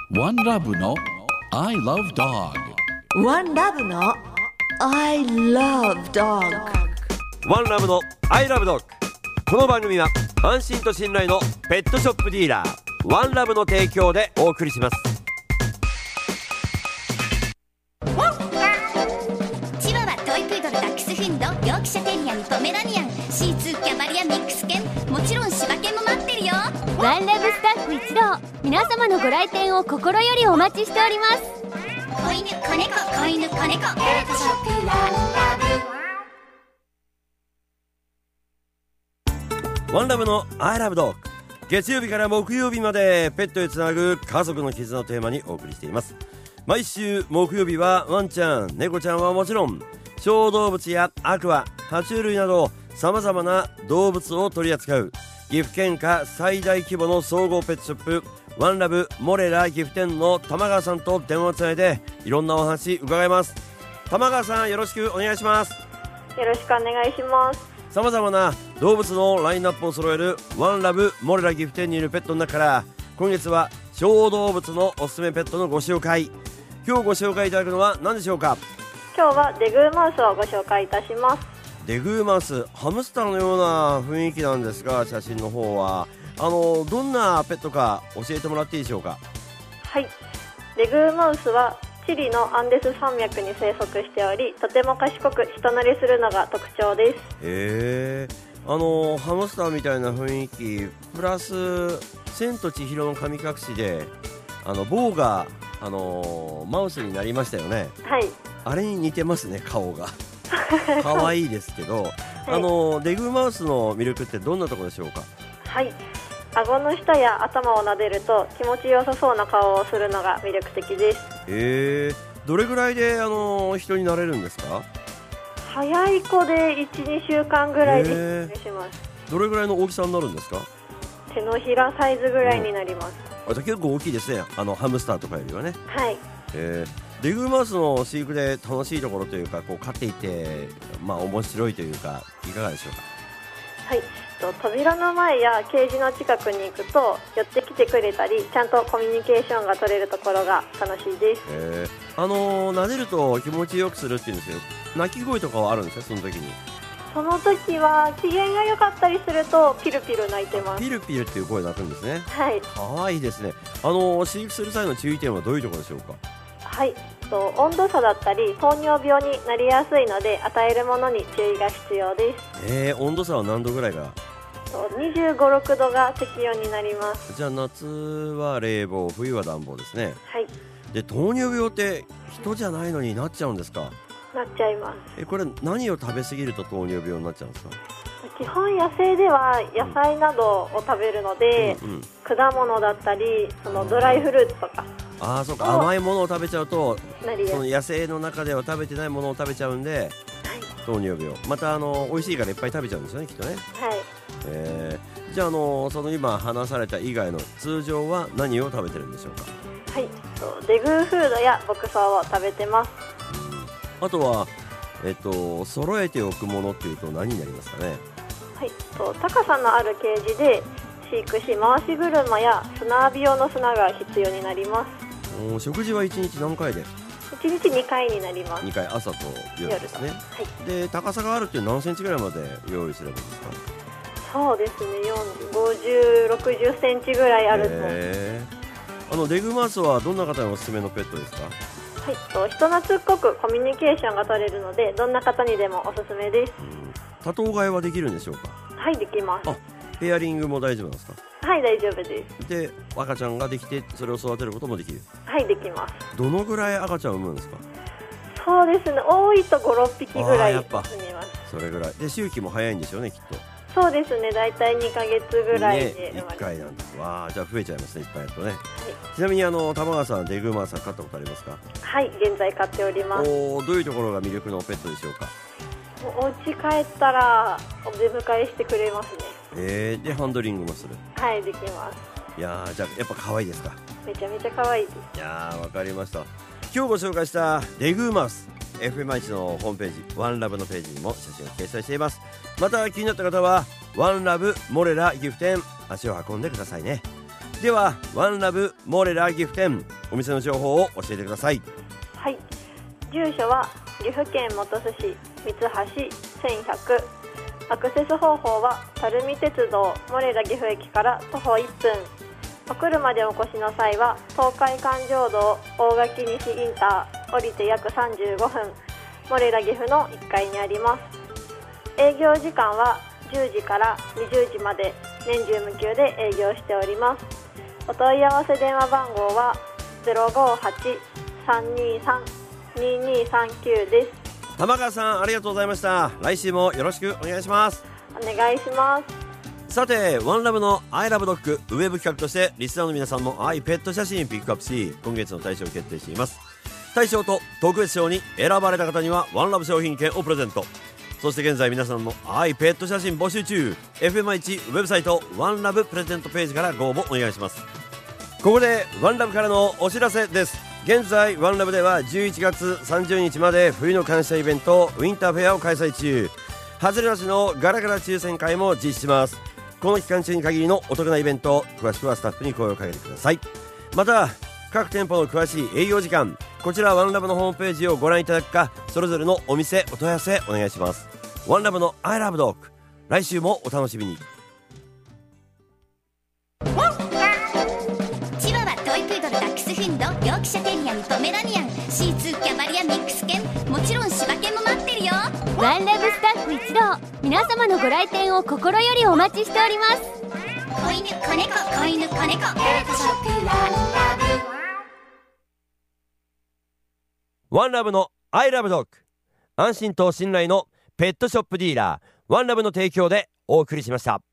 ワンラブの I love dog。 ワンラブの I love dog。 ワンラブの I love dog。 この番組は安心と信頼のペットショップディーラーワンラブの提供でお送りします。 チワワ、トイプードル、ダックスフンド、ヨークシャテリアにポメラニアン、シーツー、キャバリア、ミックス犬、もちろん柴犬も待ってるよ。 ワンラブスタッフ一同、皆様のご来店を心よりお待ちしております。 子犬、子猫、子犬、子猫、ペットショップワンラブ。 ワンラブの I love dog。 月曜日から木曜日までペットへつなぐ家族の絆をテーマにお送りしています。毎週木曜日はワンちゃん、猫ちゃんはもちろん小動物やアクア、爬虫類など様々な動物を取り扱う岐阜県下最大規模の総合ペットショップワンラブモレラ岐阜店の玉川さんと電話をつないでいろんなお話伺います。玉川さん、よろしくお願いします。 よろしくお願いします。 様々な動物のラインナップを揃えるワンラブモレラ岐阜店にいるペットの中から今月は小動物のおすすめペットのご紹介。今日ご紹介いただくのは何でしょうか？ 今日はデグーマウスをご紹介いたします。 デグーマウス、ハムスターのような雰囲気なんですが、写真の方はどんなペットか教えてもらっていいでしょうか？はい、 デグーマウスはチリのアンデス山脈に生息しており、とても賢く人慣れするのが特徴です。 ハムスターみたいな雰囲気プラス千と千尋の神隠しでボーがマウスになりましたよね。 はい、 あれに似てますね、顔が可愛いですけど、はい、デグーマウスの魅力ってどんなところでしょうか？ はい、顎の下や頭を撫でると気持ちよさそうな顔をするのが魅力的です。 どれぐらいで人になれるんですか？ 早い子で 1,2 週間ぐらいでお願いします。 どれぐらいの大きさになるんですか？ 手のひらサイズぐらいになります。 結構大きいですね、ハムスターとかよりはね。 はい、 デグーマウスの飼育で楽しいところというか、こう飼っていて面白いというか、いかがでしょうか？はい、 扉の前やケージの近くに行くと寄ってきてくれたり、ちゃんとコミュニケーションが取れるところが楽しいです。 撫でると気持ちよくするって言うんですけど、鳴き声とかはあるんですか？その時に。 その時は機嫌が良かったりするとピルピル鳴いてます。 ピルピルっていう声鳴くんですね。 はい、 かわいいですね。飼育する際の注意点はどういうところでしょうか？ はい、温度差だったり糖尿病になりやすいので与えるものに注意が必要です。 温度差は何度ぐらいが ？25、6度が適温になります。 じゃあ夏は冷房、冬は暖房ですね。 はい。 で、糖尿病って人じゃないのになっちゃうんですか？ なっちゃいます。 これ何を食べ過ぎると糖尿病になっちゃうんですか？ 基本野生では野菜などを食べるので、果物だったりそのドライフルーツとか、 そうか、甘いものを食べちゃうとそのなりやすい。 野生の中では食べてないものを食べちゃうんで、糖尿病、また美味しいからいっぱい食べちゃうんですよね、きっとね。 はい。 じゃあその今話された以外の通常は何を食べてるんでしょうか？ はい、デグーフードや牧草を食べてます。 あとは揃えておくものっていうと何になりますかね？ はい、高さのあるケージで飼育し、回し車や砂浴び用の砂が必要になります。 食事は1日何回で ？1日2回になります。 2回、朝と夜ですね。 はい、 で、高さがあるって何センチぐらいまで用意すればいいですか？ そうですね、50、60センチぐらいあると。 デグーマウスはどんな方におすすめのペットですか？ はい、人懐っこくコミュニケーションが取れるので、どんな方にでもおすすめです。 多頭飼いはできるんでしょうか？ はい、できます。 ペアリングも大丈夫なんですか？ はい、大丈夫です。 で、赤ちゃんができてそれを育てることもできる？ はい、できます。 どのぐらい赤ちゃんを産むんですか？ そうですね、多いと5、6匹ぐらいやっぱ産みます。 それぐらいで、周期も早いんでしょうね、きっと。 そうですね、だいたい2ヶ月ぐらいで 1回なんです。わあ、じゃあ増えちゃいますね、いっぱいやるとね。 はい、 ちなみに玉川さん、デグーマウスさん飼ったことありますか？ はい、現在飼っております。 どういうところが魅力のペットでしょうか？ お家帰ったらお出迎えしてくれますね。で、ハンドリングもする？ はい、できます。 いやー、じゃあやっぱ可愛いですか？ めちゃめちゃ可愛いです。 いやー、わかりました。今日ご紹介したデグーマウス、FMI1 のホームページワンラブのページにも写真を掲載しています。また気になった方はワンラブモレラ岐阜店足を運んでくださいね。 ではワンラブモレラ岐阜店、お店の情報を教えてください。 はい、住所は岐阜県本巣市三橋1100。アクセス方法は垂水鉄道モレラ岐阜駅から徒歩1分。お車でお越しの際は東海環状道大垣西インター降りて約35分、モレラ岐阜の1階にあります。営業時間は10時から20時まで年中無休で営業しております。お問い合わせ電話番号は 058-323-2239 です。 玉川さん、ありがとうございました。来週もよろしくお願いします。 お願いします。 さて、ワンラブの I love dog ウェブ企画としてリスナーの皆さんの愛ペット写真ピックアップし、今月の大賞を決定しています。大賞と特別賞に選ばれた方にはワンラブ商品券をプレゼント。そして現在皆さんの愛ペット写真募集中。 FM1 ウェブサイトワンラブプレゼントページからご応募お願いします。ここでワンラブからのお知らせです。現在ワンラブでは11月30日まで冬の感謝イベントウィンターフェアを開催中。外れなしのガラガラ抽選会も実施します。この期間中に限りのお得なイベント、詳しくはスタッフに声をかけてください。また各店舗の詳しい営業時間、こちらワンラブのホームページをご覧いただくか、それぞれのお店お問い合わせお願いします。ワンラブの I love dog、 来週もお楽しみに。 チワワ、トイプードル、ダックスフンド、ヨークシャテリアにポメラニアン、シーツー、キャバリア、ミックス犬、もちろん柴犬も待ってるよ。 ワンラブスタッフ一同、皆様のご来店を心よりお待ちしております。 子犬、子猫、子犬、子猫、ペットショップワンラブ。 ワンラブの I love dog、 安心と信頼のペットショップディーラーワンラブの提供でお送りしました。